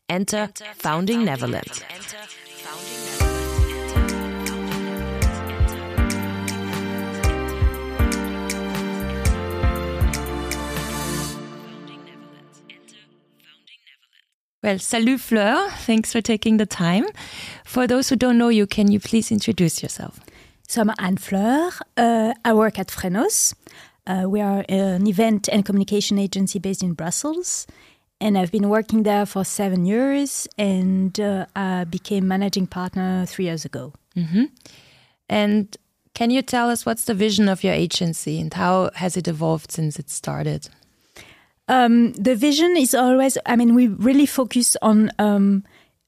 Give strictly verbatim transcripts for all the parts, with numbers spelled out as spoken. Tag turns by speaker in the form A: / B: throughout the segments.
A: Enter, Enter Founding, Founding Neverland. Enter Founding Neverland. Well, salut Fleur. Thanks for taking the time. For those who don't know you, can you please introduce yourself?
B: So I'm Anne Fleur. Uh, I work at Phrenos. Uh, we are an event and communication agency based in Brussels. And I've been working there for seven years and uh, I became managing partner three years ago.
A: Mm-hmm. And can you tell us what's the vision of your agency and how has it evolved since it started?
B: Um, the vision is always, I mean, we really focus on um,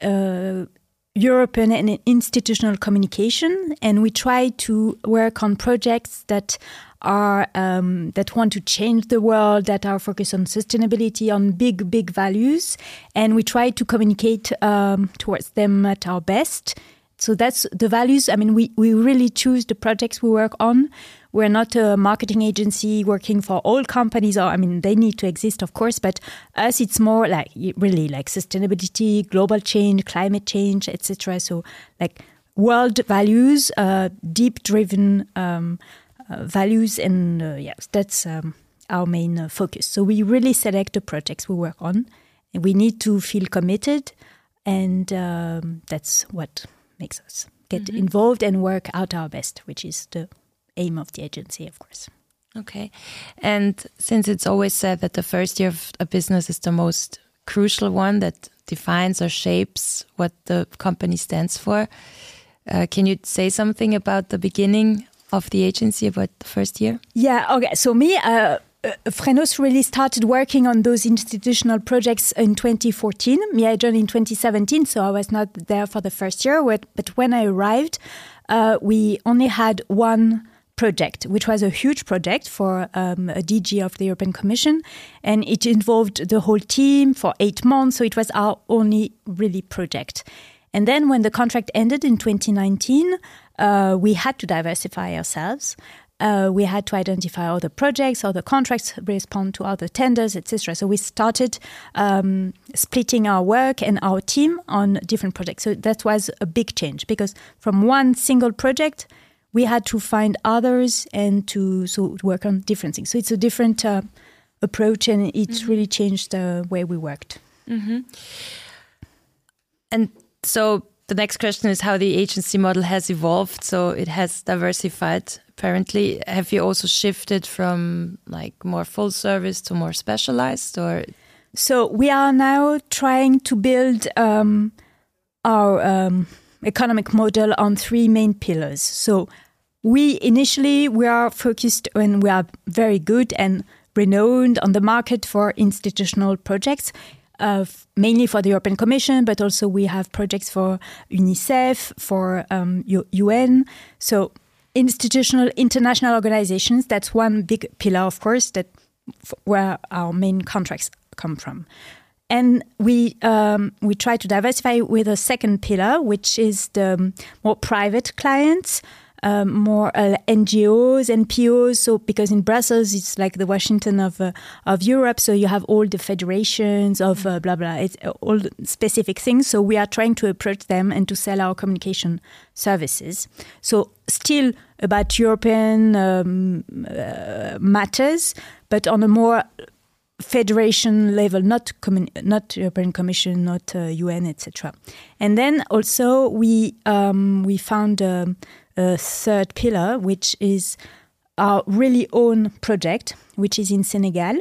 B: uh, European and institutional communication, and we try to work on projects that are um, that want to change the world, that are focused on sustainability, on big, big values, and we try to communicate um, towards them at our best. So that's the values. I mean, we, we really choose the projects we work on. We're not a marketing agency working for all companies, or I mean, they need to exist, of course, but us, it's more like really like sustainability, global change, climate change, et cetera. So like world values, uh, deep driven um, uh, values, and uh, yes, that's um, our main uh, focus. So we really select the projects we work on, and we need to feel committed, and um, that's what makes us get mm-hmm. involved and work out our best, which is the aim of the agency, of course.
A: Okay. And since it's always said that the first year of a business is the most crucial one that defines or shapes what the company stands for, uh, can you say something about the beginning of the agency, about the first year?
B: Yeah, okay. So me, uh, uh, Phrenos really started working on those institutional projects in twenty fourteen. Me, I joined in twenty seventeen, so I was not there for the first year. But when I arrived, uh, we only had one project, which was a huge project for um, a D G of the European Commission, and it involved the whole team for eight months, so it was our only really project. And then when the contract ended in twenty nineteen, uh, we had to diversify ourselves. Uh, we had to identify other projects, other contracts, respond to other tenders, et cetera. So we started um, splitting our work and our team on different projects. So that was a big change, because from one single project, we had to find others and to so work on different things. So it's a different uh, approach, and it's mm-hmm. really changed the way we worked.
A: Mm-hmm. And so the next question is how the agency model has evolved. So it has diversified, apparently. Have you also shifted from like more full service to more specialized, or?
B: So we are now trying to build um, our um, economic model on three main pillars. So we initially, we are focused and we are very good and renowned on the market for institutional projects, uh, mainly for the European Commission, but also we have projects for UNICEF, for um, U N. So institutional, international organizations, that's one big pillar, of course, that f- where our main contracts come from. And we um, we try to diversify with a second pillar, which is the more private clients, um, more uh, N G Os and P Os. So because in Brussels, it's like the Washington of uh, of Europe. So you have all the federations of uh, blah, blah. It's all specific things. So we are trying to approach them and to sell our communication services. So still about European um, uh, matters, but on a more federation level, not commun- not European Commission, not uh, U N, et cetera. And then also we um, we found um, a third pillar, which is our really own project, which is in Senegal.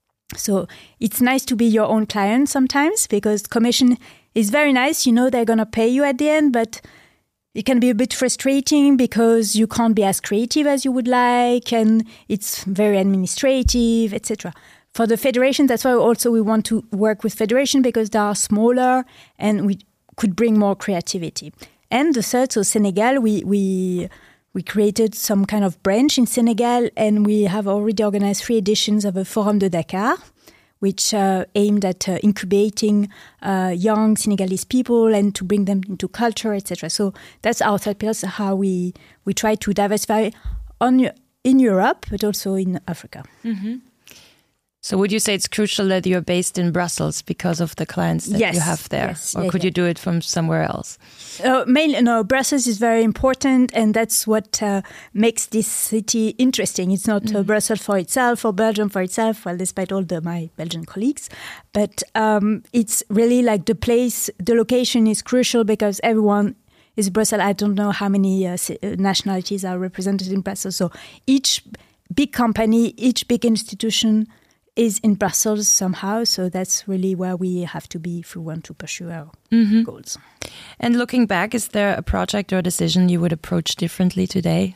B: So it's nice to be your own client sometimes, because Commission is very nice. You know they're going to pay you at the end, but it can be a bit frustrating because you can't be as creative as you would like, and it's very administrative, et cetera. For the federation, that's why also we want to work with federation, because they are smaller and we could bring more creativity. And the third, so Senegal, we we we created some kind of branch in Senegal, and we have already organized three editions of a Forum de Dakar, which uh, aimed at uh, incubating uh, young Senegalese people and to bring them into culture, et cetera. So that's our third pillar, so how we we try to diversify on in Europe, but also in Africa.
A: Mm-hmm. So would you say it's crucial that you're based in Brussels because of the clients that
B: yes,
A: you have there?
B: Yes,
A: or
B: yeah,
A: could
B: yeah.
A: you do it from somewhere else?
B: Uh, mainly, no, Brussels is very important, and that's what uh, makes this city interesting. It's not mm. uh, Brussels for itself or Belgium for itself, well, despite all the, my Belgian colleagues. But um, it's really like the place, the location is crucial because everyone is Brussels. I don't know how many uh, nationalities are represented in Brussels. So each big company, each big institution is in Brussels somehow, so that's really where we have to be if we want to pursue our mm-hmm. goals.
A: And looking back, is there a project or a decision you would approach differently today?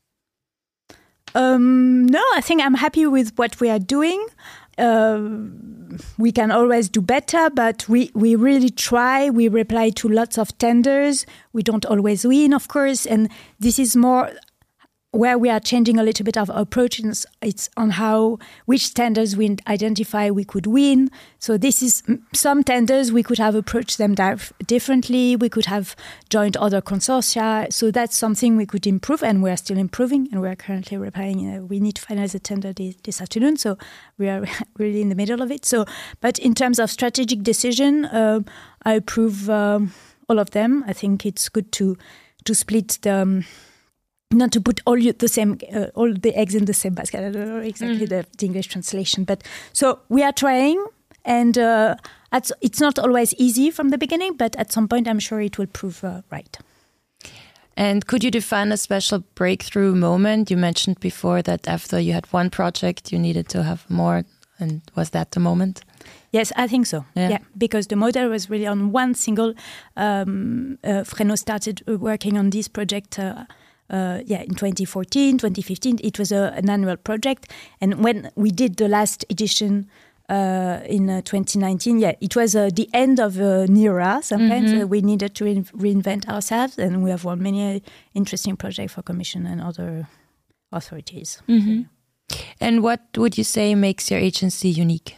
B: Um, no, I think I'm happy with what we are doing. Uh, we can always do better, but we, we really try. We reply to lots of tenders. We don't always win, of course, and this is more where we are changing a little bit of approach. It's on how, which tenders we identify we could win. So this is some tenders we could have approached them dif- differently. We could have joined other consortia. So that's something we could improve, and we're still improving. And we're currently replying. Uh, we need to finalize the tender this, this afternoon. So we are really in the middle of it. So, but in terms of strategic decision, uh, I approve um, all of them. I think it's good to to split the. Um, Not to put all you, the same, uh, all the eggs in the same basket. I don't know exactly mm. the, the English translation, but so we are trying, and uh, at, it's not always easy from the beginning, but at some point, I'm sure it will prove uh, right.
A: And could you define a special breakthrough moment? You mentioned before that after you had one project, you needed to have more, and was that the moment?
B: Yes, I think so.
A: Yeah,
B: yeah because the model was really on one single. Um, uh, Freno started working on this project. Uh, Uh, yeah, in twenty fourteen, twenty fifteen, it was a, an annual project. And when we did the last edition uh, in uh, twenty nineteen, yeah, it was uh, the end of uh, an era. Sometimes mm-hmm. uh, we needed to re- reinvent ourselves, and we have won many interesting projects for Commission and other authorities.
A: Mm-hmm. And what would you say makes your agency unique?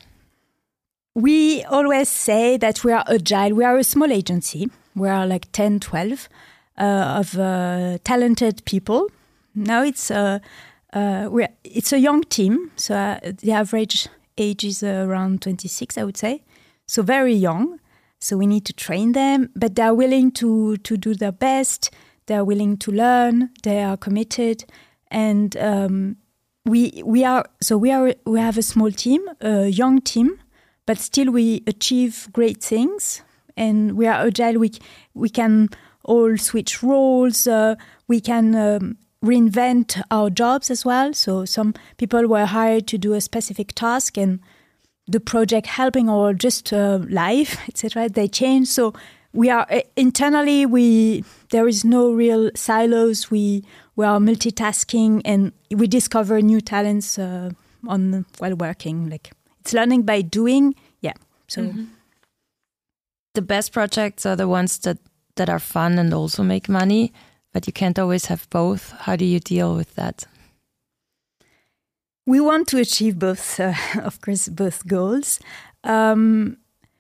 B: We always say that we are agile. We are a small agency. We are like ten, twelve. Uh, of uh, talented people. Now it's uh, uh, we're, it's a young team, so uh, the average age is uh, around twenty-six, I would say. So very young. So we need to train them, but they are willing to to do their best. They are willing to learn. They are committed, and um, we we are so we are we have a small team, a young team, but still we achieve great things, and we are agile. We we can. all switch roles. Uh, we can um, reinvent our jobs as well. So some people were hired to do a specific task, and the project helping or just uh, life, et cetera. They change. So we are uh, internally. We there is no real silos. We we are multitasking, and we discover new talents uh, on while working. Like it's learning by doing. Yeah. So mm-hmm.
A: the best projects are the ones that. that are fun and also make money, but you can't always have both. How do you deal with that?
B: We want to achieve both, uh, of course, both goals. Um,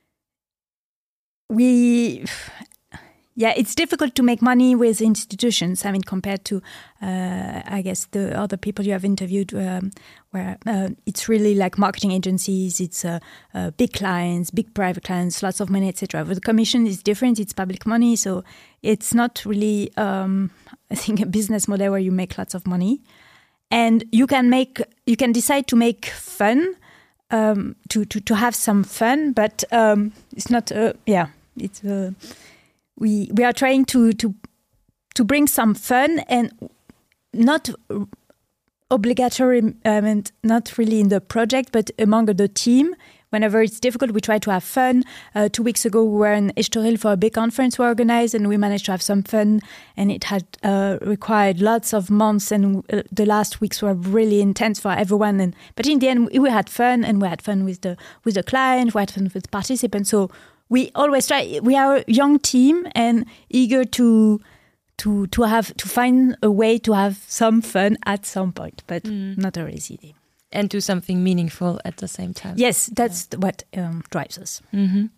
B: we, yeah, it's difficult to make money with institutions. I mean, compared to, uh, I guess, the other people you have interviewed, um, where uh, it's really like marketing agencies, it's uh, uh, big clients, big private clients, lots of money, et cetera. But the commission is different; it's public money, so it's not really, um, I think, a business model where you make lots of money, and you can make, you can decide to make fun, um, to to to have some fun, but um, it's not, uh, yeah, it's. Uh, We we are trying to to to bring some fun and not obligatory, um, not really in the project, but among the team. Whenever it's difficult, we try to have fun. Uh, two weeks ago, we were in Estoril for a big conference we organized, and we managed to have some fun. And it had uh, required lots of months, and uh, the last weeks were really intense for everyone. And but in the end, we had fun, and we had fun with the with the client, we had fun with participants. So. We always try. We are a young team and eager to to to have to find a way to have some fun at some point, but mm. not always easy.
A: And do something meaningful at the same time.
B: Yes, that's yeah. what um, drives us.
A: Mm-hmm.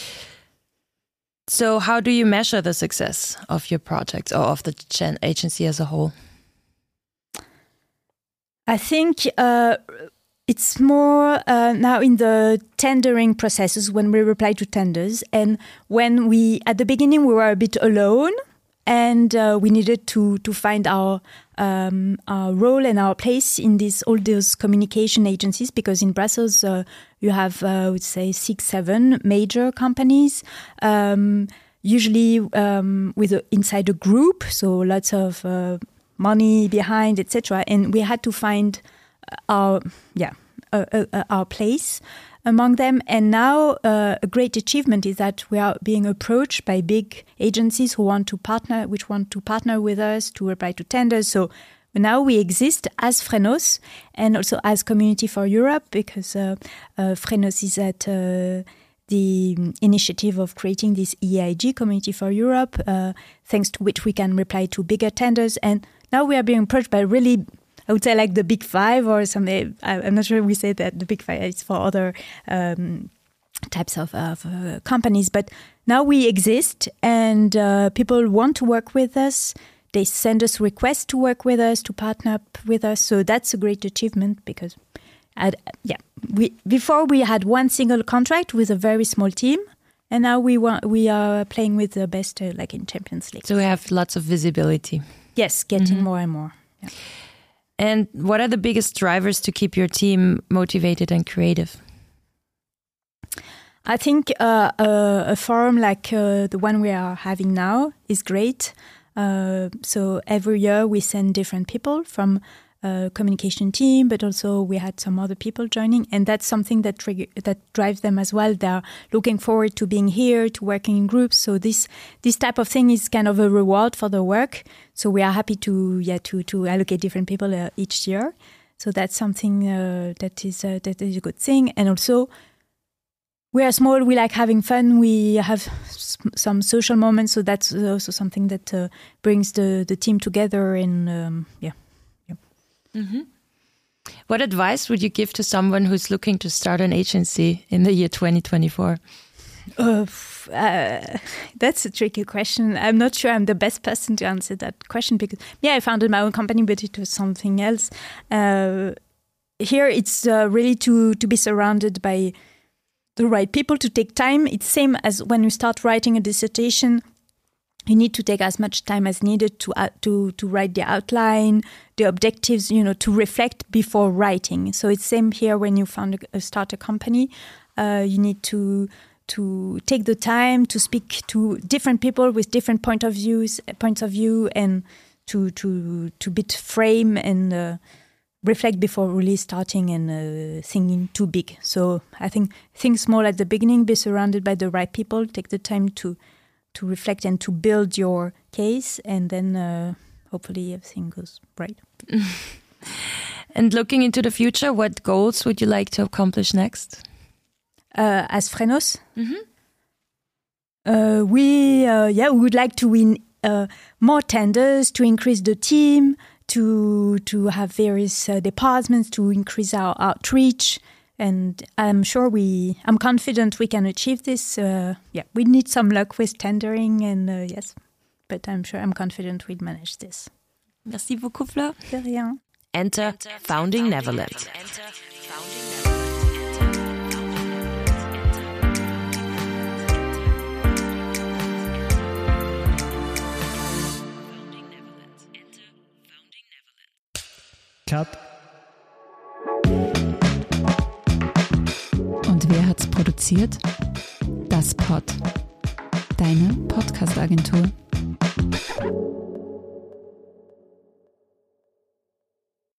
A: So, how do you measure the success of your project or of the agency as a whole?
B: I think. Uh, it's more uh, now in the tendering processes when we reply to tenders. And when we, at the beginning, we were a bit alone and uh, we needed to to find our um, our role and our place in this all those communication agencies, because in Brussels uh, you have, uh, I would say, six, seven major companies, um, usually um, with a, inside a group, so lots of uh, money behind, et cetera. And we had to find our yeah uh, uh, our place among them. And now uh, a great achievement is that we are being approached by big agencies who want to partner, which want to partner with us to reply to tenders. So now we exist as Frenos and also as Community for Europe, because uh, uh, Frenos is at uh, the initiative of creating this E I G, Community for Europe, uh, thanks to which we can reply to bigger tenders. And now we are being approached by really, I would say, like the big five or something. I'm not sure we say that the big five is for other um, types of, of uh, companies. But now we exist and uh, people want to work with us. They send us requests to work with us, to partner up with us. So that's a great achievement because, I'd, yeah, we before we had one single contract with a very small team. And now we want, we are playing with the best, uh, like in Champions League.
A: So we have lots of visibility.
B: Yes, getting
A: Mm-hmm.
B: more and more. Yeah.
A: And what are the biggest drivers to keep your team motivated and creative?
B: I think uh, a, a forum like uh, the one we are having now is great. Uh, so every year we send different people from a communication team, but also we had some other people joining, and that's something that trigger, that drives them as well. They're looking forward to being here, to working in groups. So this this type of thing is kind of a reward for the work. So we are happy to yeah to to allocate different people uh, each year. So that's something uh, that is uh, that is a good thing. And also, we are small. We like having fun. We have s- some social moments. So that's also something that uh, brings the the team together. And um, yeah.
A: Mm-hmm. What advice would you give to someone who's looking to start an agency in the year twenty twenty-four?
B: Uh, uh, that's a tricky question. I'm not sure I'm the best person to answer that question because, yeah, I founded my own company, but it was something else. Uh, here, it's uh, really to, to be surrounded by the right people, to take time. It's same as when you start writing a dissertation. You need to take as much time as needed to uh, to to write the outline, the objectives, you know, to reflect before writing. So it's same here when you found a, a start a company. Uh, you need to to take the time to speak to different people with different point of views, points of view, and to to to bit frame and uh, reflect before really starting and uh, thinking too big. So I think think small at the beginning, be surrounded by the right people, take the time to. to reflect and to build your case, and then uh, hopefully everything goes right.
A: And looking into the future, what goals would you like to accomplish next?
B: Uh, as Frenos,
A: Mm-hmm.
B: uh, we uh, yeah we would like to win uh, more tenders, to increase the team, to to have various uh, departments, to increase our outreach. And I'm sure we, I'm confident we can achieve this. Uh, yeah, we need some luck with tendering and uh, yes, but I'm sure I'm confident we'll manage this.
A: Merci beaucoup, Fleur.
B: De rien.
A: Enter, Enter Founding, Founding Neverland. Neverland. Enter Founding
C: Neverland. Cut.
D: Und wer hat's produziert? Das Pod. Deine Podcast-Agentur.